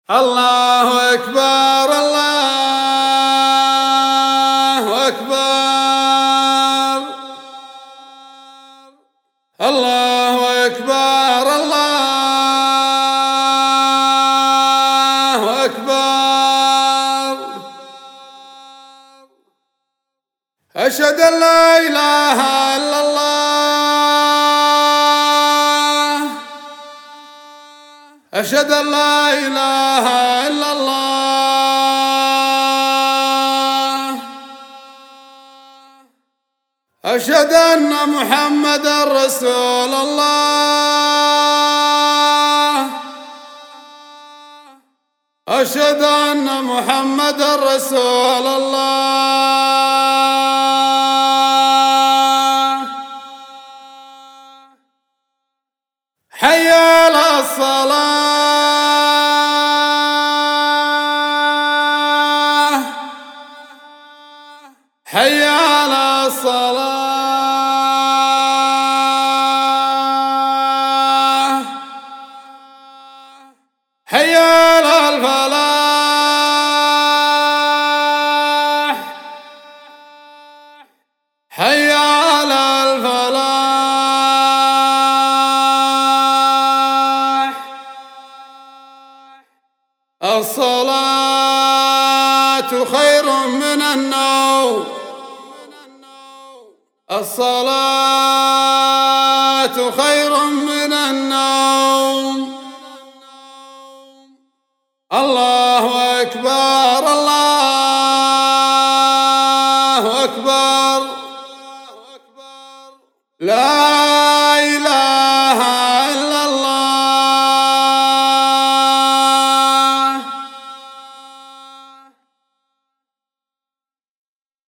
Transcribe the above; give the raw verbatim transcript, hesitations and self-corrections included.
الله أكبر الله أكبر الله أكبر الله أكبر أشهد أن لا إله إلا الله أشهد أن لا إله إلا الله أشهد أن محمدًا رسول الله أشهد أن محمدًا رسول الله حي على الصلاة حي على الصلاة حي على الفلاح حي على الفلاح الصلاة خير من النوم الصلاة خير من النوم الله أكبر